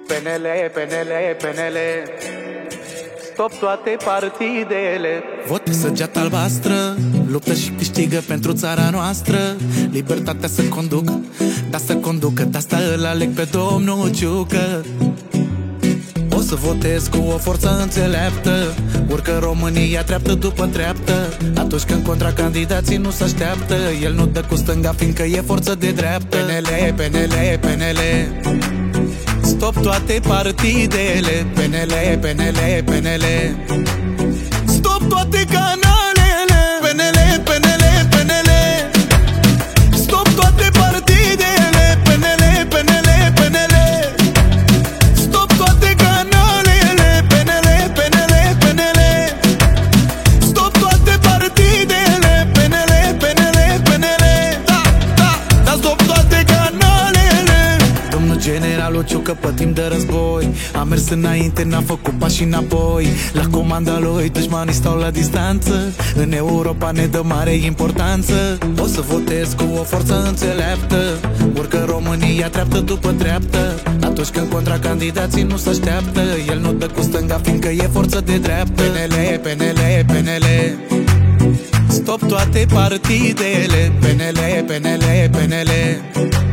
PNL, PNL, PNL, stop toate partidele. Vot săgeata albastră, luptă și câștigă pentru țara noastră. Libertatea să conducă, da să conducă, de asta îl aleg pe domnul Ciucă. O să votez cu o forță înțeleaptă, urcă România treaptă după treaptă. Atunci când contracandidații nu se așteaptă, el nu dă cu stânga fiindcă e forță de dreaptă. PNL, PNL, PNL, stop toate partidele. PNL, PNL, PNL, stop toate canalele. PNL, PNL, PNL, stop toate partidele. PNL, PNL, PNL, stop toate canalele. PNL, PNL, PNL, stop toate partidele. PNL, PNL, PNL, da, stop toate canalele. Domnul generalul Ciucă pe timp de război a mers înainte, n-a făcut pași înapoi. La comanda lui dușmanii stau la distanță, în Europa ne dă mare importanță. O să votez cu o forță înțeleaptă, urcă România treaptă după treaptă. Atunci când contracandidații nu se așteaptă, el nu dă cu stânga fiindcă e forță de dreaptă. PNL, PNL, PNL, stop toate partidele. PNL, PNL, PNL,